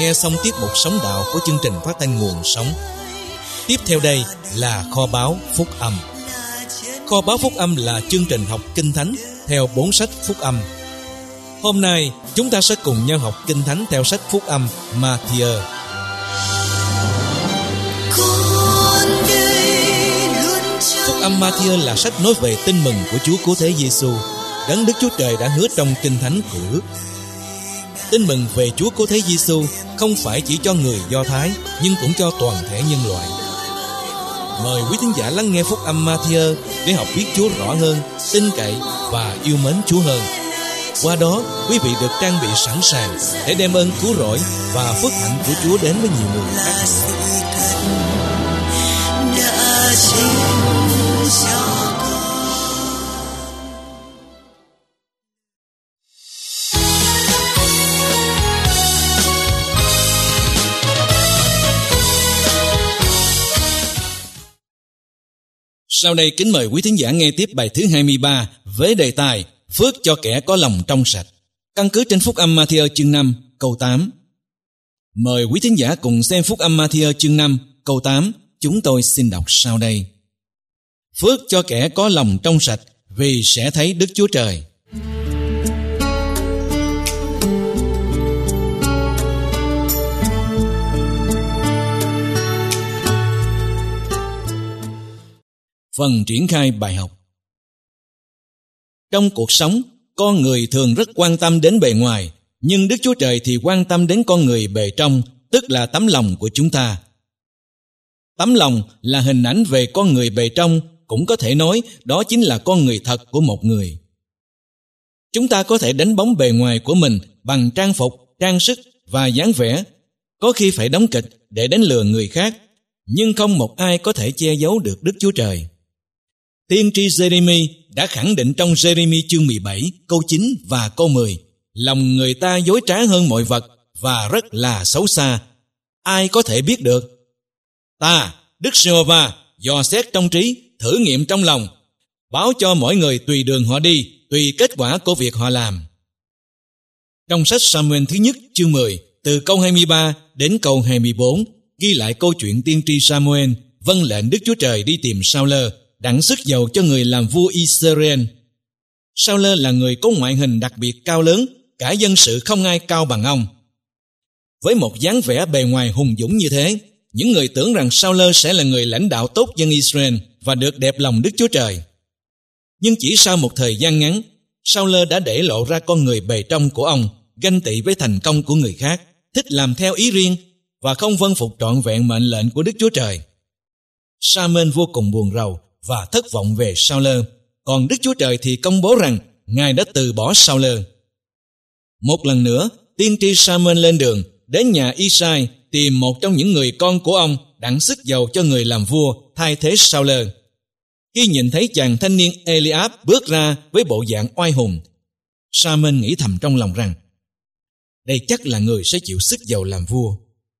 nghe xong tiết mục Sống Đạo của chương trình phát thanh Nguồn Sống. Tiếp theo đây là Kho báu Phúc Âm. Kho báu Phúc Âm là chương trình học Kinh Thánh theo 4 sách Phúc Âm. Hôm nay chúng ta sẽ cùng nhau học Kinh Thánh theo sách Phúc Âm Ma-thi-ơ. Phúc Âm Ma-thi-ơ là sách nói về tin mừng của Chúa Cứu Thế Giêsu, đấng Đức Chúa Trời đã hứa trong Kinh Thánh Cựu Ước. Tin mừng về Chúa Cứu Thế Giêsu không phải chỉ cho người Do Thái, nhưng cũng cho toàn thể nhân loại. Mời quý thính giả lắng nghe Phúc Âm Ma-thi-ơ để học biết Chúa rõ hơn, tin cậy và yêu mến Chúa hơn. Qua đó, quý vị được trang bị sẵn sàng để đem ơn cứu rỗi và phước hạnh của Chúa đến với nhiều người khác. Sau đây kính mời quý thính giả nghe tiếp bài thứ 23 với đề tài Phước cho kẻ có lòng trong sạch, căn cứ trên Phúc Âm Ma-thi-ơ chương 5 câu 8. Mời quý thính giả cùng xem Phúc Âm Ma-thi-ơ chương 5 câu 8, chúng tôi xin đọc sau đây. Phước cho kẻ có lòng trong sạch, vì sẽ thấy Đức Chúa Trời. Phần triển khai bài học. Trong cuộc sống, con người thường rất quan tâm đến bề ngoài, nhưng Đức Chúa Trời thì quan tâm đến con người bề trong, tức là tấm lòng của chúng ta. Tấm lòng là hình ảnh về con người bề trong, cũng có thể nói đó chính là con người thật của một người. Chúng ta có thể đánh bóng bề ngoài của mình bằng trang phục, trang sức và dáng vẻ, có khi phải đóng kịch để đánh lừa người khác, nhưng không một ai có thể che giấu được Đức Chúa Trời. Tiên tri Giê-rê-mi đã khẳng định trong Giê-rê-mi chương 17 câu 9 và câu 10, lòng người ta dối trá hơn mọi vật và rất là xấu xa, ai có thể biết được? Ta, Đức Giê-hô-va, dò xét trong trí, thử nghiệm trong lòng, báo cho mỗi người tùy đường họ đi, tùy kết quả của việc họ làm. Trong sách Sa-mu-ên thứ nhất chương 10, từ câu 23 đến câu 24, ghi lại câu chuyện tiên tri Sa-mu-ên vâng lệnh Đức Chúa Trời đi tìm Sa-ul-lơ, đặng sức dầu cho người làm vua Israel. Sa-ul-lơ là người có ngoại hình đặc biệt cao lớn, cả dân sự không ai cao bằng ông. Với một dáng vẻ bề ngoài hùng dũng như thế, những người tưởng rằng Sa-ul-lơ sẽ là người lãnh đạo tốt dân Israel và được đẹp lòng Đức Chúa Trời. Nhưng chỉ sau một thời gian ngắn, Sa-ul-lơ đã để lộ ra con người bề trong của ông, ganh tị với thành công của người khác, thích làm theo ý riêng và không vâng phục trọn vẹn mệnh lệnh của Đức Chúa Trời. Sa-mên vô cùng buồn rầu và thất vọng về Sa-ul-lơ, còn Đức Chúa Trời thì công bố rằng Ngài đã từ bỏ Sa-ul-lơ. Một lần nữa, tiên tri Sa-mên lên đường đến nhà Y-sai tìm một trong những người con của ông đặng sức dầu cho người làm vua thay thế Sa-ul-lơ. Khi nhìn thấy chàng thanh niên Eliab bước ra với bộ dạng oai hùng, Sa-mên nghĩ thầm trong lòng rằng đây chắc là người sẽ chịu sức dầu làm vua.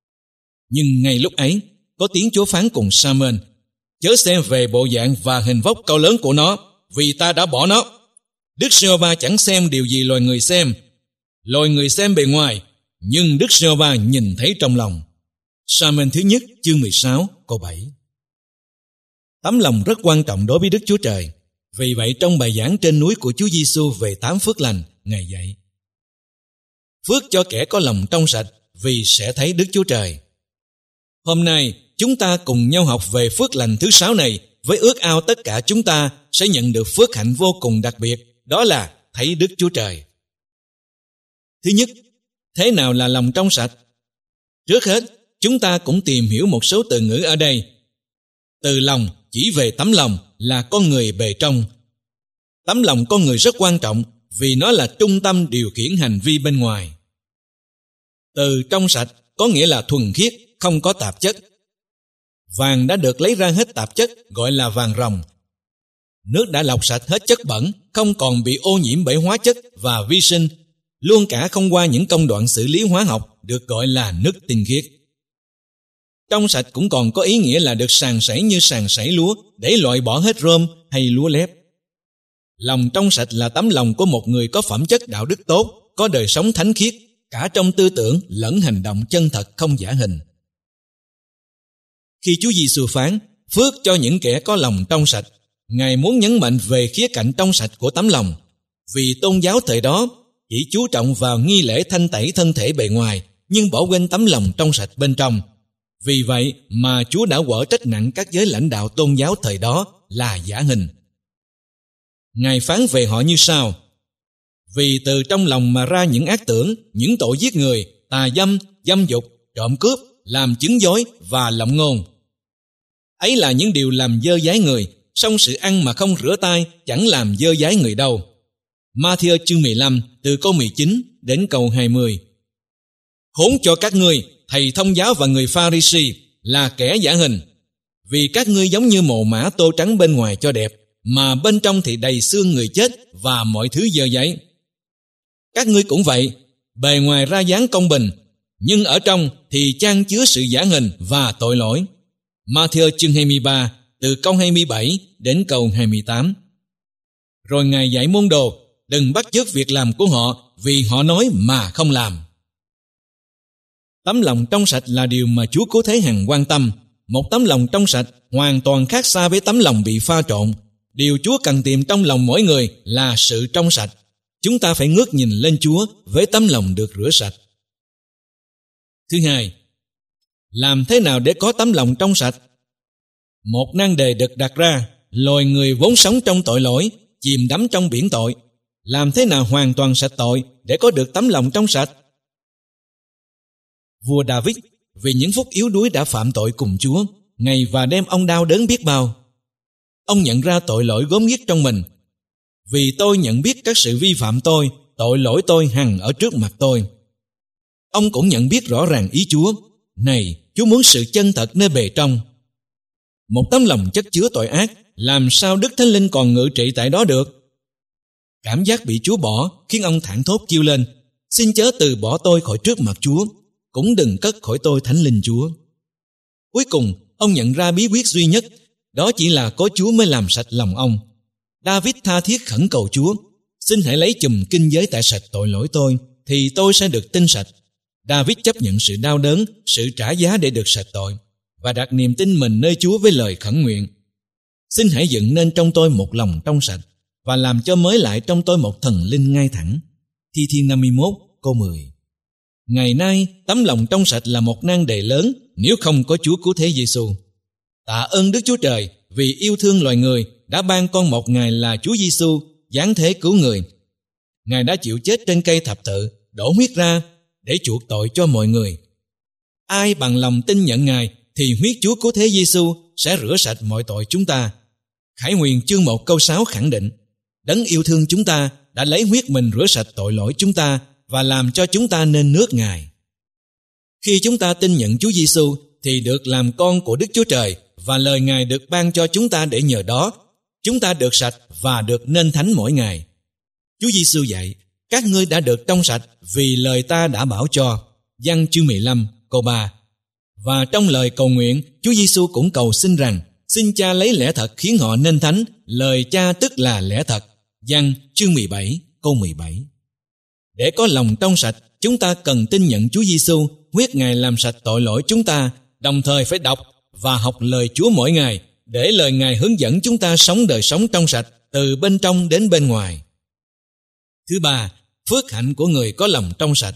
Nhưng ngay lúc ấy, có tiếng Chúa phán cùng Sa-mên: chớ xem về bộ dạng và hình vóc cao lớn của nó, vì ta đã bỏ nó. Đức Giê-hô-va chẳng xem điều gì loài người xem bề ngoài, nhưng Đức Giê-hô-va nhìn thấy trong lòng. Sa-mên thứ nhất chương 16 câu 7. Tấm lòng rất quan trọng đối với Đức Chúa Trời. Vì vậy trong bài giảng trên núi của Chúa Giêsu về 8 phước lành, Ngài dạy: phước cho kẻ có lòng trong sạch, vì sẽ thấy Đức Chúa Trời. Hôm nay chúng ta cùng nhau học về phước lành thứ 6 này, với ước ao tất cả chúng ta sẽ nhận được phước hạnh vô cùng đặc biệt, đó là thấy Đức Chúa Trời. Thứ nhất, thế nào là lòng trong sạch? Trước hết, chúng ta cũng tìm hiểu một số từ ngữ ở đây. Từ lòng chỉ về tấm lòng là con người bề trong. Tấm lòng con người rất quan trọng vì nó là trung tâm điều khiển hành vi bên ngoài. Từ trong sạch có nghĩa là thuần khiết, không có tạp chất. Vàng đã được lấy ra hết tạp chất, gọi là vàng ròng. Nước đã lọc sạch hết chất bẩn, không còn bị ô nhiễm bởi hóa chất và vi sinh, luôn cả không qua những công đoạn xử lý hóa học, được gọi là nước tinh khiết. Trong sạch cũng còn có ý nghĩa là được sàng sẩy như sàng sẩy lúa để loại bỏ hết rơm hay lúa lép. Lòng trong sạch là tấm lòng của một người có phẩm chất đạo đức tốt, có đời sống thánh khiết, cả trong tư tưởng lẫn hành động chân thật không giả hình. Khi Chúa Giêsu phán phước cho những kẻ có lòng trong sạch, Ngài muốn nhấn mạnh về khía cạnh trong sạch của tấm lòng, vì tôn giáo thời đó chỉ chú trọng vào nghi lễ thanh tẩy thân thể bề ngoài, nhưng bỏ quên tấm lòng trong sạch bên trong. Vì vậy mà Chúa đã quở trách nặng các giới lãnh đạo tôn giáo thời đó là giả hình. Ngài phán về họ như sau: vì từ trong lòng mà ra những ác tưởng, những tội giết người, tà dâm, dâm dục, trộm cướp, làm chứng dối và lộng ngôn. Ấy là những điều làm dơ dái người, song sự ăn mà không rửa tay chẳng làm dơ dái người đâu. Ma-thi-ơ chương 15 từ câu 19 đến câu 20. Khốn cho các ngươi, thầy thông giáo và người Pha-ri-si, là kẻ giả hình, vì các ngươi giống như mồ mã tô trắng bên ngoài cho đẹp, mà bên trong thì đầy xương người chết và mọi thứ dơ dáy. Các ngươi cũng vậy, bề ngoài ra dáng công bình, nhưng ở trong thì chan chứa sự giả hình và tội lỗi. Ma-thi-ơ chương 23 từ câu 27 đến câu 28. Rồi Ngài dạy môn đồ đừng bắt chước việc làm của họ, vì họ nói mà không làm. Tấm lòng trong sạch là điều mà Chúa Cứu Thế Hằng quan tâm. Một tấm lòng trong sạch hoàn toàn khác xa với tấm lòng bị pha trộn. Điều Chúa cần tìm trong lòng mỗi người là sự trong sạch. Chúng ta phải ngước nhìn lên Chúa với tấm lòng được rửa sạch. Thứ hai, làm thế nào để có tấm lòng trong sạch? Một nan đề được đặt ra: loài người vốn sống trong tội lỗi, chìm đắm trong biển tội. Làm thế nào hoàn toàn sạch tội để có được tấm lòng trong sạch? Vua David vì những phút yếu đuối đã phạm tội cùng Chúa, ngày và đêm ông đau đớn biết bao. Ông nhận ra tội lỗi gớm ghiếc trong mình. Vì tôi nhận biết các sự vi phạm tôi, tội lỗi tôi hằng ở trước mặt tôi. Ông cũng nhận biết rõ ràng ý Chúa: này, Chúa muốn sự chân thật nơi bề trong. Một tấm lòng chất chứa tội ác, làm sao Đức Thánh Linh còn ngự trị tại đó được? Cảm giác bị Chúa bỏ khiến ông thảng thốt kêu lên: xin chớ từ bỏ tôi khỏi trước mặt Chúa, cũng đừng cất khỏi tôi Thánh Linh Chúa. Cuối cùng, ông nhận ra bí quyết duy nhất, đó chỉ là có Chúa mới làm sạch lòng ông. David tha thiết khẩn cầu Chúa: xin hãy lấy chùm kinh giới tại sạch tội lỗi tôi, thì tôi sẽ được tinh sạch. David chấp nhận sự đau đớn, sự trả giá để được sạch tội, và đặt niềm tin mình nơi Chúa với lời khẩn nguyện: xin hãy dựng nên trong tôi một lòng trong sạch, và làm cho mới lại trong tôi một thần linh ngay thẳng. Thi Thiên 51 câu 10. Ngày nay, tấm lòng trong sạch là một nan đề lớn nếu không có Chúa Cứu Thế Giêsu. Tạ ơn Đức Chúa Trời vì yêu thương loài người đã ban con một Ngài là Chúa Giêsu giáng thế cứu người. Ngài đã chịu chết trên cây thập tự, đổ huyết ra để chuộc tội cho mọi người. Ai bằng lòng tin nhận Ngài thì huyết Chúa Cứu Thế Giêsu sẽ rửa sạch mọi tội chúng ta. Khải Huyền chương 1 câu 6 khẳng định: Đấng yêu thương chúng ta đã lấy huyết mình rửa sạch tội lỗi chúng ta và làm cho chúng ta nên nước Ngài. Khi chúng ta tin nhận Chúa Giêsu thì được làm con của Đức Chúa Trời, và lời Ngài được ban cho chúng ta để nhờ đó chúng ta được sạch và được nên thánh mỗi ngày. Chúa Giêsu dạy: các ngươi đã được trong sạch vì lời ta đã bảo cho. Giăng chương 15 câu 3. Và trong lời cầu nguyện, Chúa Giêsu cũng cầu xin rằng: xin Cha lấy lẽ thật khiến họ nên thánh. Lời Cha tức là lẽ thật. Giăng chương 17 câu 17. Để có lòng trong sạch, chúng ta cần tin nhận Chúa Giêsu, huyết Ngài làm sạch tội lỗi chúng ta, đồng thời phải đọc và học lời Chúa mỗi ngày, để lời Ngài hướng dẫn chúng ta sống đời sống trong sạch từ bên trong đến bên ngoài. Thứ ba, phước hạnh của người có lòng trong sạch.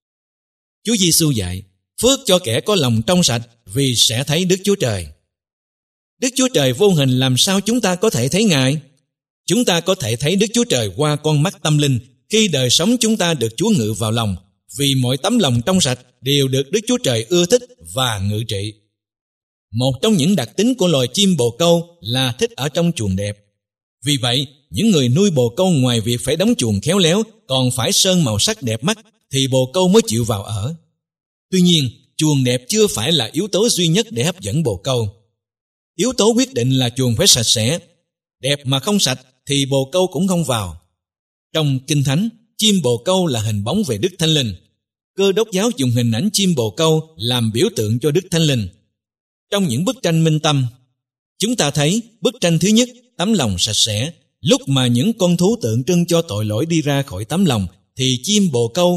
Chúa Giêsu dạy: phước cho kẻ có lòng trong sạch, vì sẽ thấy Đức Chúa Trời. Đức Chúa Trời vô hình, làm sao chúng ta có thể thấy Ngài? Chúng ta có thể thấy Đức Chúa Trời qua con mắt tâm linh khi đời sống chúng ta được Chúa ngự vào lòng, vì mọi tấm lòng trong sạch đều được Đức Chúa Trời ưa thích và ngự trị. Một trong những đặc tính của loài chim bồ câu là thích ở trong chuồng đẹp. Vì vậy, những người nuôi bồ câu ngoài việc phải đóng chuồng khéo léo, còn phải sơn màu sắc đẹp mắt thì bồ câu mới chịu vào ở. Tuy nhiên, chuồng đẹp chưa phải là yếu tố duy nhất để hấp dẫn bồ câu. Yếu tố quyết định là chuồng phải sạch sẽ. Đẹp mà không sạch thì bồ câu cũng không vào. Trong Kinh Thánh, chim bồ câu là hình bóng về Đức Thánh Linh. Cơ đốc giáo dùng hình ảnh chim bồ câu làm biểu tượng cho Đức Thánh Linh. Trong những bức tranh minh tâm, chúng ta thấy bức tranh thứ nhất, tấm lòng sạch sẽ. Lúc mà những con thú tượng trưng cho tội lỗi đi ra khỏi tấm lòng, thì chim bồ câu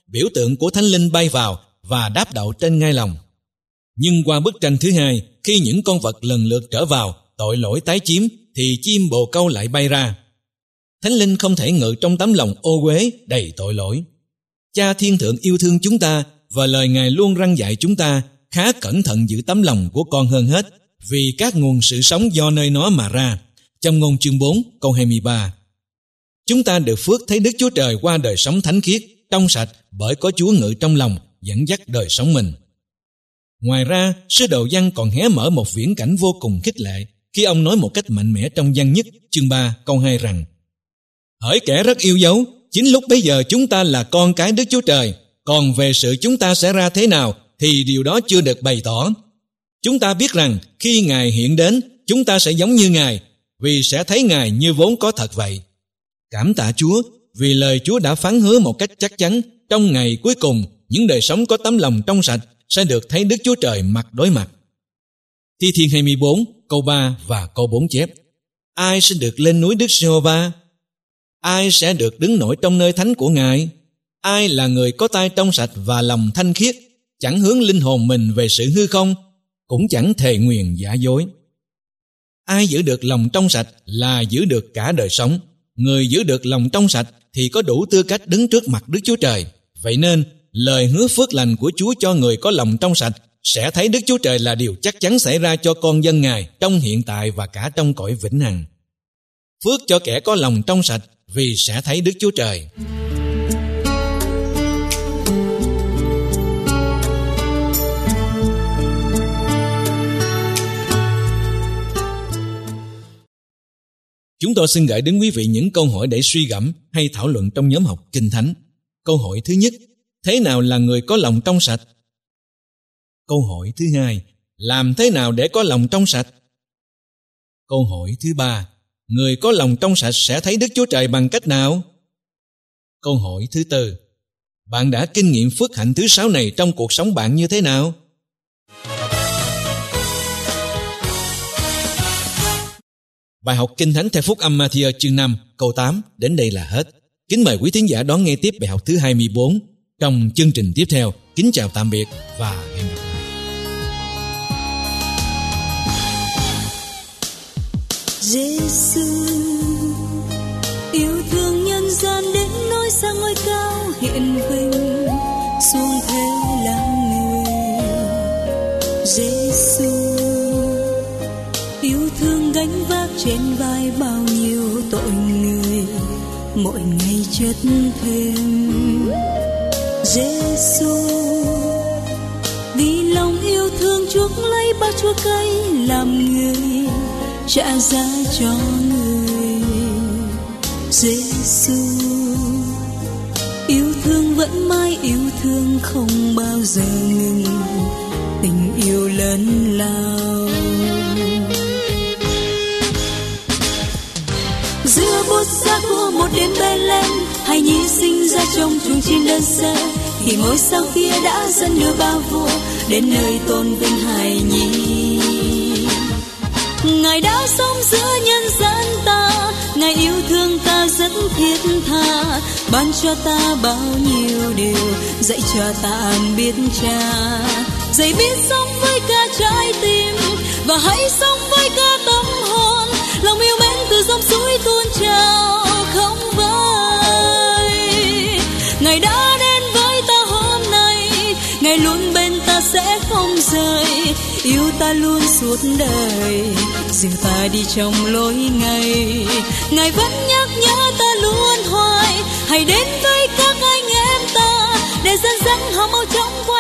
biểu tượng của Thánh Linh bay vào và đáp đậu trên ngai lòng. Nhưng qua bức tranh thứ hai, khi những con vật lần lượt trở vào, tội lỗi tái chiếm, thì chim bồ câu lại bay ra. Thánh Linh không thể ngự trong tấm lòng ô uế đầy tội lỗi. Cha Thiên Thượng yêu thương chúng ta và lời Ngài luôn răn dạy chúng ta khá cẩn thận giữ tấm lòng của con hơn hết, vì các nguồn sự sống do nơi nó mà ra. Trong Ngôn chương 4 câu 23. Chúng ta được phước thấy Đức Chúa Trời qua đời sống thánh khiết, trong sạch bởi có Chúa ngự trong lòng, dẫn dắt đời sống mình. Ngoài ra, sứ đồ Giăng còn hé mở một viễn cảnh vô cùng khích lệ khi ông nói một cách mạnh mẽ trong Giăng nhất chương 3 câu 2 rằng: Hỡi kẻ rất yêu dấu, chính lúc bấy giờ chúng ta là con cái Đức Chúa Trời, còn về sự chúng ta sẽ ra thế nào thì điều đó chưa được bày tỏ. Chúng ta biết rằng khi Ngài hiện đến, chúng ta sẽ giống như Ngài, vì sẽ thấy Ngài như vốn có thật vậy. Cảm tạ Chúa, vì lời Chúa đã phán hứa một cách chắc chắn, trong ngày cuối cùng, những đời sống có tấm lòng trong sạch sẽ được thấy Đức Chúa Trời mặt đối mặt. Thi Thiên 24 câu 3 và câu 4 chép: Ai sẽ được lên núi Đức Giê-hô-va? Ai sẽ được đứng nổi trong nơi thánh của Ngài? Ai là người có tay trong sạch và lòng thanh khiết, chẳng hướng linh hồn mình về sự hư không, cũng chẳng thề nguyền giả dối? Ai giữ được lòng trong sạch là giữ được cả đời sống. Người giữ được lòng trong sạch thì có đủ tư cách đứng trước mặt Đức Chúa Trời. Vậy nên, lời hứa phước lành của Chúa cho người có lòng trong sạch sẽ thấy Đức Chúa Trời là điều chắc chắn xảy ra cho con dân Ngài trong hiện tại và cả trong cõi vĩnh hằng. Phước cho kẻ có lòng trong sạch vì sẽ thấy Đức Chúa Trời. Chúng tôi xin gửi đến quý vị những câu hỏi để suy gẫm hay thảo luận trong nhóm học Kinh Thánh. Câu hỏi thứ nhất: thế nào là người có lòng trong sạch? Câu hỏi thứ hai: làm thế nào để có lòng trong sạch? Câu hỏi thứ ba: người có lòng trong sạch sẽ thấy Đức Chúa Trời bằng cách nào? Câu hỏi thứ tư: bạn đã kinh nghiệm phước hạnh thứ 6 này trong cuộc sống bạn như thế nào? Bài học Kinh Thánh theo Phúc âm Ma-thi-ơ chương 5 câu 8 đến đây là hết. Kính mời quý thính giả đón nghe tiếp bài học thứ 24 trong chương trình tiếp theo. Kính chào tạm biệt và hẹn gặp lại. Giê-xu yêu thương nhân gian đến nỗi sang ngôi cao hiện vinh, xuống theo làm người. Giê-xu yêu thương gánh vác trên vai bao nhiêu tội người, mỗi ngày chất thêm. Giê-xu vì lòng yêu thương chuốc lấy bao chua cay làm người, trả giá cho người. Giê-xu yêu thương vẫn mãi yêu thương không bao giờ ngừng, tình yêu lớn lao. Giữa bút giá của một đêm Bê-lem, hài nhi sinh ra trong chuồng chiên đơn sơ, thì ngôi sao kia đã dẫn đưa ba vua đến nơi tôn vinh hài nhi. Ngài đã sống giữa nhân gian ta, Ngài yêu thương ta rất thiết tha, ban cho ta bao nhiêu điều, dạy cho ta biết Cha, dạy biết sống với cả trái tim và hãy sống với cả tâm hồn. Lòng yêu mến từ dòng suối tuôn trào không vơi. Ngài đã đến với ta hôm nay, Ngài luôn bên ta sẽ không rời, yêu ta luôn suốt đời, dìu ta đi trong lối ngày. Ngài vẫn nhắc nhở ta luôn hoài, hãy đến với các anh em ta để dẫn dắt họ mau chóng qua